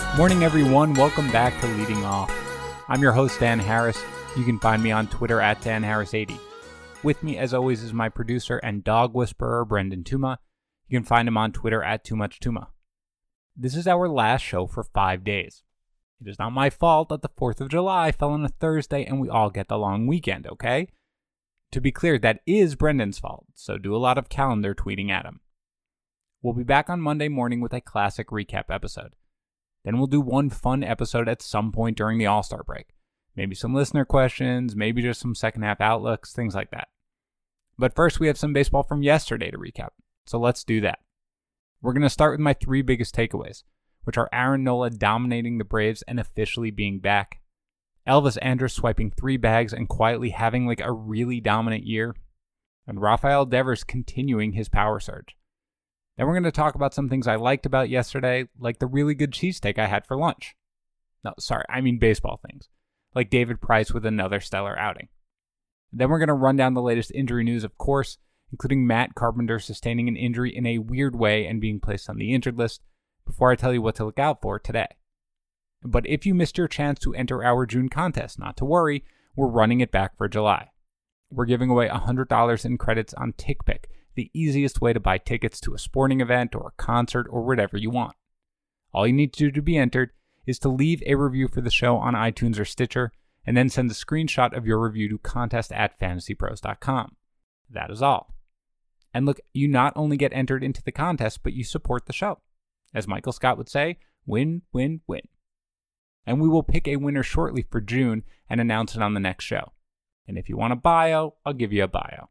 Morning, everyone. Welcome back to Leading Off. I'm your host, Dan Harris. You can find me on Twitter at DanHarris80. With me, as always, is my producer and dog whisperer, Brendan Tuma. You can find him on Twitter at TooMuchTuma. This is our last show for 5 days. It is not my fault that the 4th of July fell on a Thursday and we all get the long weekend, okay? To be clear, that is Brendan's fault, so do a lot of calendar tweeting at him. We'll be back on Monday morning with a classic recap episode. Then we'll do one fun episode at some point during the All-Star break. Maybe some listener questions, maybe just some second half outlooks, things like that. But first, we have some baseball from yesterday to recap, so let's do that. We're going to start with my 3 biggest takeaways, which are Aaron Nola dominating the Braves and officially being back, Elvis Andrus swiping 3 bags and quietly having like a really dominant year, and Rafael Devers continuing his power surge. Then we're going to talk about some things I liked about yesterday, like the really good cheesesteak I had for lunch. No, sorry, I mean baseball things, like David Price with another stellar outing. Then we're going to run down the latest injury news, of course, including Matt Carpenter sustaining an injury in a weird way and being placed on the injured list, before I tell you what to look out for today. But if you missed your chance to enter our June contest, not to worry, we're running it back for July. We're giving away $100 in credits on TickPick, the easiest way to buy tickets to a sporting event or a concert or whatever you want. All you need to do to be entered is to leave a review for the show on iTunes or Stitcher, and then send a screenshot of your review to contest@fantasypros.com. That is all. And look, you not only get entered into the contest, but you support the show. As Michael Scott would say, win, win, win. And we will pick a winner shortly for June and announce it on the next show. And if you want a bio, I'll give you a bio.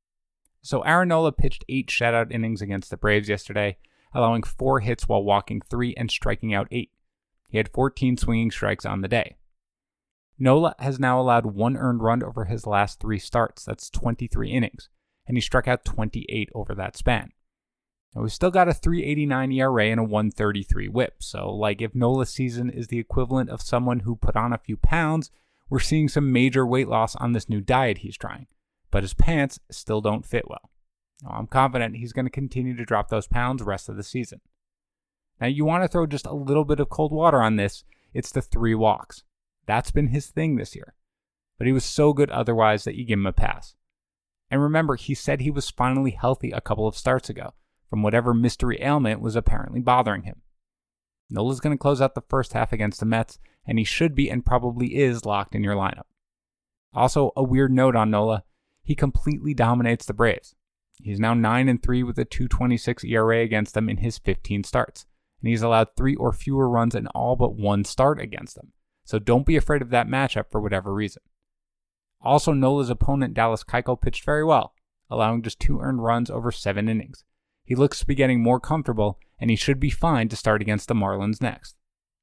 So Aaron Nola pitched 8 shutout innings against the Braves yesterday, allowing 4 hits while walking 3 and striking out 8. He had 14 swinging strikes on the day. Nola has now allowed 1 earned run over his last 3 starts. That's 23 innings. And he struck out 28 over that span. Now, we've still got a 3.89 ERA and a 1.33 whip. So, like, if Nola's season is the equivalent of someone who put on a few pounds, we're seeing some major weight loss on this new diet he's trying. But his pants still don't fit well. Now, I'm confident he's going to continue to drop those pounds the rest of the season. Now, you want to throw just a little bit of cold water on this. It's the 3 walks. That's been his thing this year. But he was so good otherwise that you give him a pass. And remember, he said he was finally healthy a couple of starts ago, from whatever mystery ailment was apparently bothering him. Nola's going to close out the first half against the Mets, and he should be and probably is locked in your lineup. Also, a weird note on Nola, he completely dominates the Braves. He's now 9-3 with a 2.26 ERA against them in his 15 starts, and he's allowed 3 or fewer runs in all but 1 start against them. So don't be afraid of that matchup for whatever reason. Also, Nola's opponent, Dallas Keuchel, pitched very well, allowing just 2 earned runs over 7 innings. He looks to be getting more comfortable, and he should be fine to start against the Marlins next.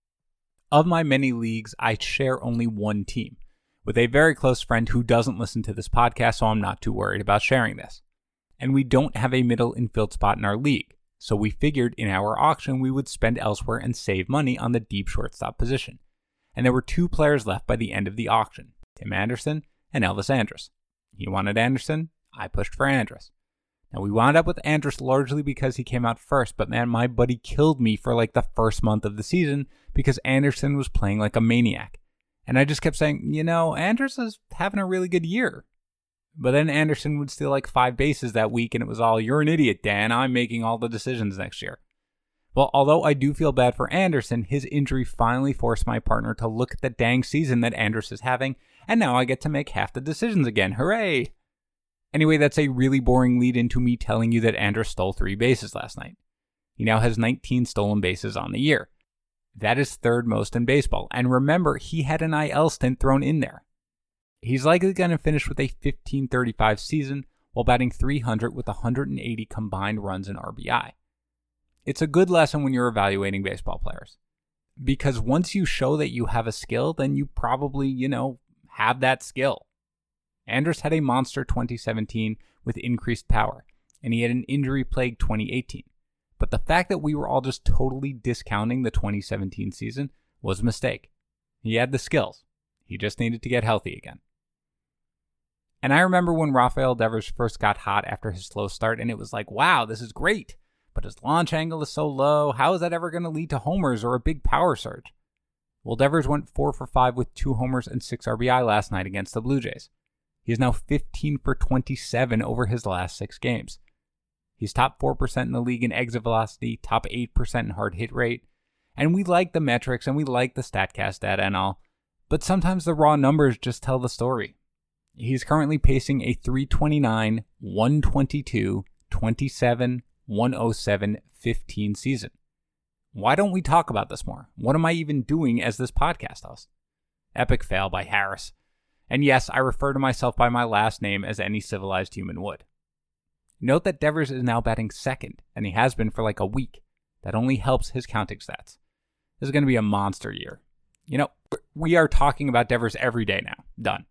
Of my many leagues, I share only one team, with a very close friend who doesn't listen to this podcast, so I'm not too worried about sharing this. And we don't have a middle infield spot in our league, so we figured in our auction we would spend elsewhere and save money on the deep shortstop position. And there were 2 players left by the end of the auction, Tim Anderson and Elvis Andrus. He wanted Anderson, I pushed for Andrus. Now, we wound up with Andrus largely because he came out first, but man, my buddy killed me for like the first month of the season because Anderson was playing like a maniac. And I just kept saying, Andrus is having a really good year. But then Anderson would steal like 5 bases that week, and it was all, you're an idiot, Dan, I'm making all the decisions next year. Well, although I do feel bad for Anderson, his injury finally forced my partner to look at the dang season that Andrus is having, and now I get to make half the decisions again. Hooray! Anyway, that's a really boring lead into me telling you that Andrus stole 3 bases last night. He now has 19 stolen bases on the year. That is 3rd most in baseball, and remember, he had an IL stint thrown in there. He's likely going to finish with a .1535 season while batting .300 with 180 combined runs and RBI. It's a good lesson when you're evaluating baseball players. Because once you show that you have a skill, then you probably, have that skill. Andrus had a monster 2017 with increased power, and he had an injury-plagued 2018. But the fact that we were all just totally discounting the 2017 season was a mistake. He had the skills. He just needed to get healthy again. And I remember when Rafael Devers first got hot after his slow start, and it was like, wow, this is great. But his launch angle is so low, how is that ever going to lead to homers or a big power surge? Well, Devers went 4 for 5 with 2 homers and 6 RBI last night against the Blue Jays. He is now 15 for 27 over his last 6 games. He's top 4% in the league in exit velocity, top 8% in hard hit rate. And we like the metrics and we like the StatCast data and all, but sometimes the raw numbers just tell the story. He's currently pacing a 329, 122, 27, 107, 15 season. Why don't we talk about this more? What am I even doing as this podcast host? Epic fail by Harris. And yes, I refer to myself by my last name as any civilized human would. Note that Devers is now batting second, and he has been for like a week. That only helps his counting stats. This is going to be a monster year. You know, we are talking about Devers every day now. Done.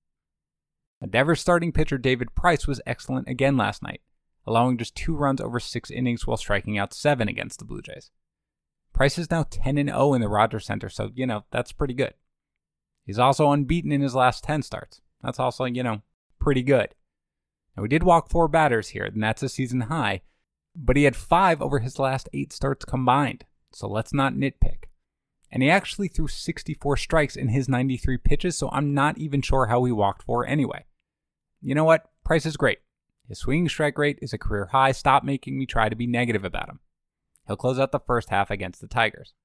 Devers starting pitcher David Price was excellent again last night, allowing just 2 runs over 6 innings while striking out 7 against the Blue Jays. Price is now 10-0 in the Rogers Center, so, that's pretty good. He's also unbeaten in his last 10 starts. That's also, pretty good. Now, we did walk 4 batters here, and that's a season high, but he had 5 over his last 8 starts combined, so let's not nitpick. And he actually threw 64 strikes in his 93 pitches, so I'm not even sure how he walked 4 anyway. You know what? Price is great. His swinging strike rate is a career high. Stop making me try to be negative about him. He'll close out the first half against the Tigers.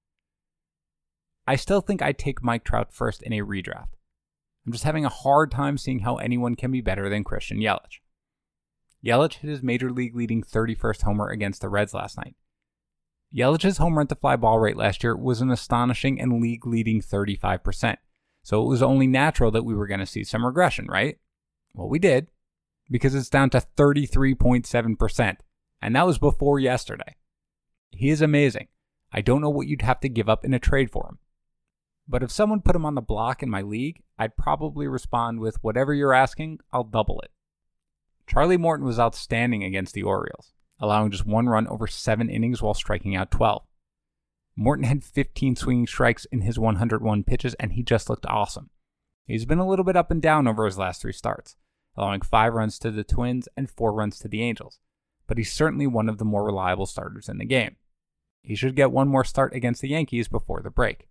I still think I'd take Mike Trout first in a redraft. I'm just having a hard time seeing how anyone can be better than Christian Yelich. Yelich hit his major league leading 31st homer against the Reds last night. Yelich's home run to fly ball rate last year was an astonishing and league leading 35%. So it was only natural that we were going to see some regression, right? Well, we did, because it's down to 33.7%. And that was before yesterday. He is amazing. I don't know what you'd have to give up in a trade for him. But if someone put him on the block in my league, I'd probably respond with, whatever you're asking, I'll double it. Charlie Morton was outstanding against the Orioles, allowing just 1 run over 7 innings while striking out 12. Morton had 15 swinging strikes in his 101 pitches, and he just looked awesome. He's been a little bit up and down over his last 3 starts, allowing 5 runs to the Twins and 4 runs to the Angels, but he's certainly one of the more reliable starters in the game. He should get one more start against the Yankees before the break.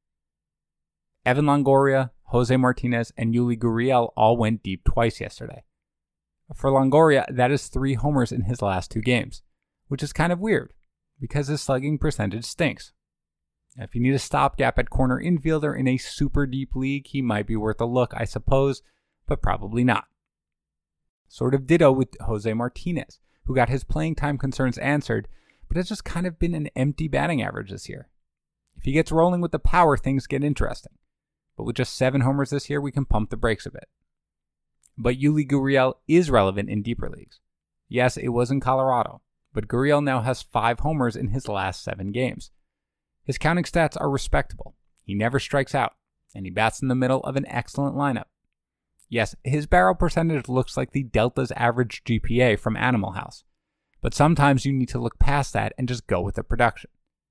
Evan Longoria, Jose Martinez, and Yuli Gurriel all went deep twice yesterday. For Longoria, that is 3 homers in his last 2 games, which is kind of weird, because his slugging percentage stinks. If you need a stopgap at corner infielder in a super deep league, he might be worth a look, I suppose, but probably not. Sort of ditto with Jose Martinez, who got his playing time concerns answered, but has just kind of been an empty batting average this year. If he gets rolling with the power, things get interesting. But with just 7 homers this year, we can pump the brakes a bit. But Yuli Gurriel is relevant in deeper leagues. Yes, it was in Colorado, but Gurriel now has 5 homers in his last 7 games. His counting stats are respectable. He never strikes out, and he bats in the middle of an excellent lineup. Yes, his barrel percentage looks like the Delta's average GPA from Animal House, but sometimes you need to look past that and just go with the production.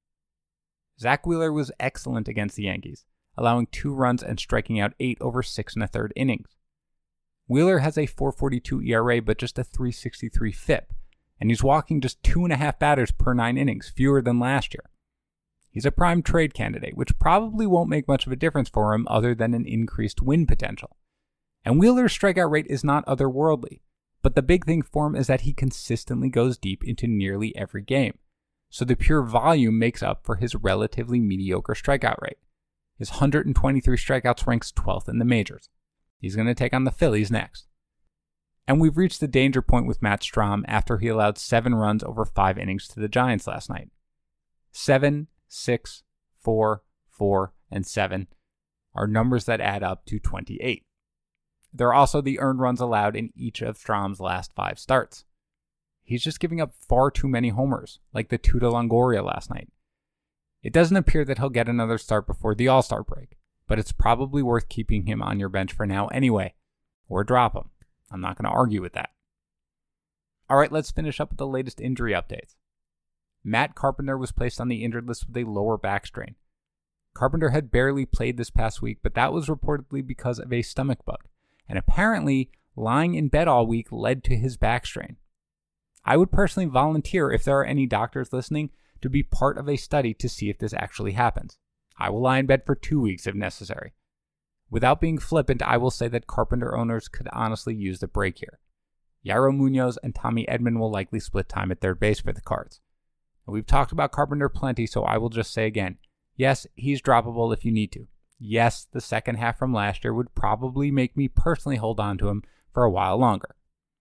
Zach Wheeler was excellent against the Yankees, allowing 2 runs and striking out 8 over 6 1/3 innings. Wheeler has a 4.42 ERA but just a 3.63 FIP, and he's walking just 2.5 batters per 9 innings, fewer than last year. He's a prime trade candidate, which probably won't make much of a difference for him other than an increased win potential. And Wheeler's strikeout rate is not otherworldly, but the big thing for him is that he consistently goes deep into nearly every game. So the pure volume makes up for his relatively mediocre strikeout rate. His 123 strikeouts ranks 12th in the majors. He's going to take on the Phillies next. And we've reached the danger point with Matt Strahm after he allowed 7 runs over 5 innings to the Giants last night. 7, 6, 4, 4, and 7 are numbers that add up to 28. There are also the earned runs allowed in each of Strahm's last 5 starts. He's just giving up far too many homers, like the 2 to Longoria last night. It doesn't appear that he'll get another start before the All-Star break, but it's probably worth keeping him on your bench for now anyway, or drop him. I'm not going to argue with that. All right, let's finish up with the latest injury updates. Matt Carpenter was placed on the injured list with a lower back strain. Carpenter had barely played this past week, but that was reportedly because of a stomach bug, and apparently lying in bed all week led to his back strain. I would personally volunteer, if there are any doctors listening, to be part of a study to see if this actually happens. I will lie in bed for 2 weeks if necessary. Without being flippant, I will say that Carpenter owners could honestly use the break here. Yairo Munoz and Tommy Edman will likely split time at third base for the Cards. We've talked about Carpenter plenty, so I will just say again, yes, he's droppable if you need to. Yes, the second half from last year would probably make me personally hold on to him for a while longer.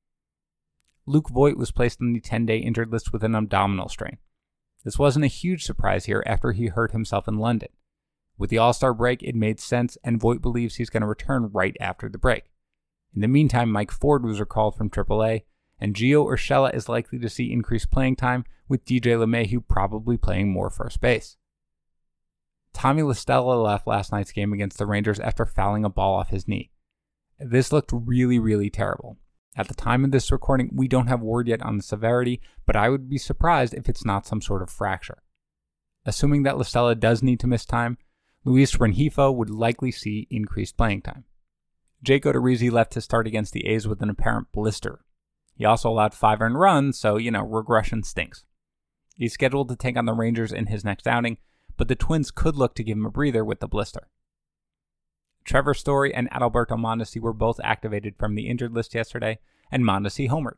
Luke Voit was placed on the 10-day injured list with an abdominal strain. This wasn't a huge surprise here after he hurt himself in London. With the All-Star break, it made sense, and Voit believes he's going to return right after the break. In the meantime, Mike Ford was recalled from AAA, and Gio Urshela is likely to see increased playing time, with DJ LeMahieu probably playing more first base. Tommy La Stella left last night's game against the Rangers after fouling a ball off his knee. This looked really, really terrible. At the time of this recording, we don't have word yet on the severity, but I would be surprised if it's not some sort of fracture. Assuming that La Stella does need to miss time, Luis Rengifo would likely see increased playing time. Jake Odorizzi left to start against the A's with an apparent blister. He also allowed 5 earned runs, so, regression stinks. He's scheduled to take on the Rangers in his next outing, but the Twins could look to give him a breather with the blister. Trevor Story and Adalberto Mondesi were both activated from the injured list yesterday, and Mondesi homered.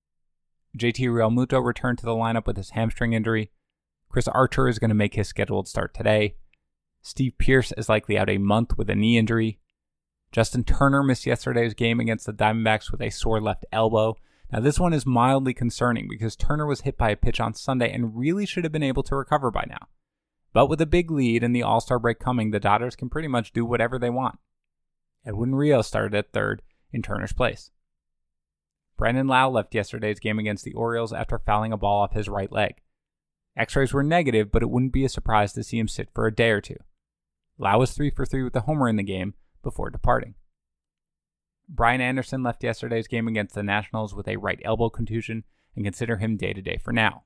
JT Realmuto returned to the lineup with his hamstring injury. Chris Archer is going to make his scheduled start today. Steve Pearce is likely out a month with a knee injury. Justin Turner missed yesterday's game against the Diamondbacks with a sore left elbow. Now this one is mildly concerning because Turner was hit by a pitch on Sunday and really should have been able to recover by now. But with a big lead and the All-Star break coming, the Dodgers can pretty much do whatever they want. Edwin Rios started at third in Turner's place. Brandon Lau left yesterday's game against the Orioles after fouling a ball off his right leg. X-rays were negative, but it wouldn't be a surprise to see him sit for a day or two. Lau was 3 for 3 with a homer in the game before departing. Brian Anderson left yesterday's game against the Nationals with a right elbow contusion and consider him day-to-day for now.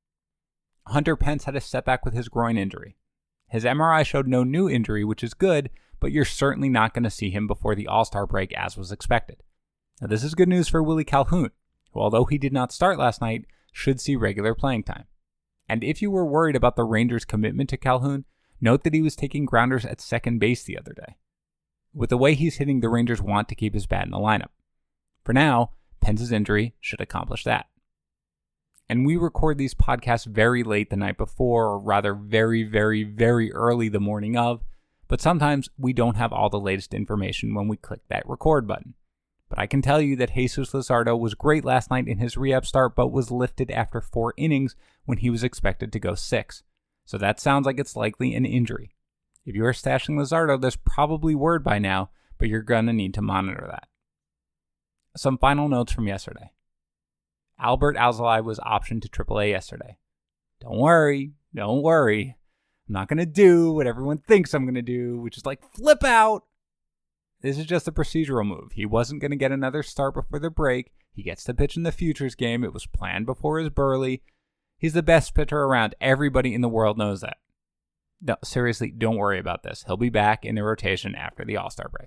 Hunter Pence had a setback with his groin injury. His MRI showed no new injury, which is good, but you're certainly not going to see him before the All-Star break as was expected. Now, this is good news for Willie Calhoun, who, although he did not start last night, should see regular playing time. And if you were worried about the Rangers' commitment to Calhoun, note that he was taking grounders at second base the other day. With the way he's hitting, the Rangers want to keep his bat in the lineup. For now, Pence's injury should accomplish that. And we record these podcasts very late the night before, or rather very, very, very early the morning of, but sometimes we don't have all the latest information when we click that record button. But I can tell you that Jesus Luzardo was great last night in his rehab start, but was lifted after 4 innings when he was expected to go 6. So that sounds like it's likely an injury. If you are stashing Luzardo, there's probably word by now, but you're going to need to monitor that. Some final notes from yesterday. Albert Alzolay was optioned to AAA yesterday. Don't worry. I'm not going to do what everyone thinks I'm going to do, which is like flip out. This is just a procedural move. He wasn't going to get another start before the break. He gets to pitch in the Futures game. It was planned before his Burley. He's the best pitcher around. Everybody in the world knows that. No, seriously, don't worry about this. He'll be back in the rotation after the All-Star break.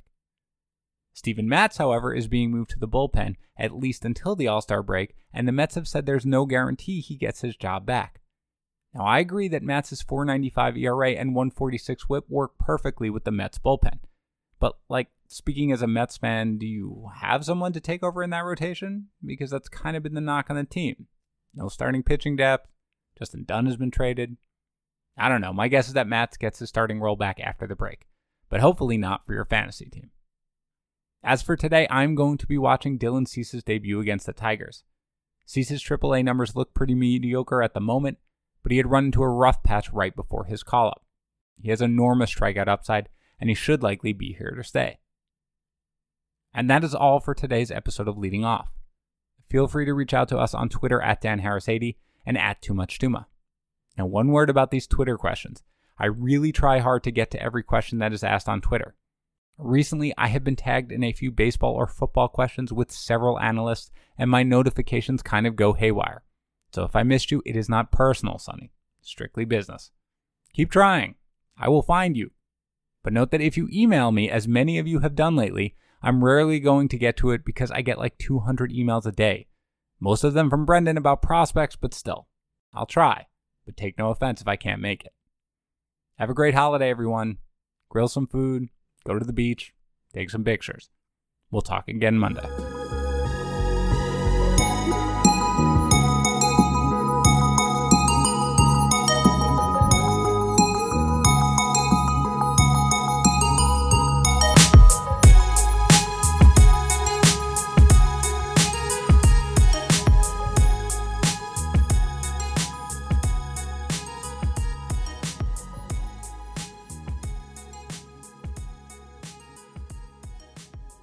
Steven Matz, however, is being moved to the bullpen, at least until the All-Star break, and the Mets have said there's no guarantee he gets his job back. Now, I agree that Matz's .495 ERA and .146 whip work perfectly with the Mets bullpen. But, speaking as a Mets fan, do you have someone to take over in that rotation? Because that's kind of been the knock on the team. No starting pitching depth. Justin Dunn has been traded. I don't know. My guess is that Matz gets his starting role back after the break, but hopefully not for your fantasy team. As for today, I'm going to be watching Dylan Cease's debut against the Tigers. Cease's AAA numbers look pretty mediocre at the moment, but he had run into a rough patch right before his call-up. He has enormous strikeout upside, and he should likely be here to stay. And that is all for today's episode of Leading Off. Feel free to reach out to us on Twitter at DanHarris80 and at TooMuchTuma. Now, one word about these Twitter questions. I really try hard to get to every question that is asked on Twitter. Recently, I have been tagged in a few baseball or football questions with several analysts, and my notifications kind of go haywire. So if I missed you, it is not personal, Sonny. Strictly business. Keep trying. I will find you. But note that if you email me, as many of you have done lately, I'm rarely going to get to it because I get 200 emails a day. Most of them from Brendan about prospects, but still, I'll try, but take no offense if I can't make it. Have a great holiday, everyone. Grill some food, go to the beach, take some pictures. We'll talk again Monday.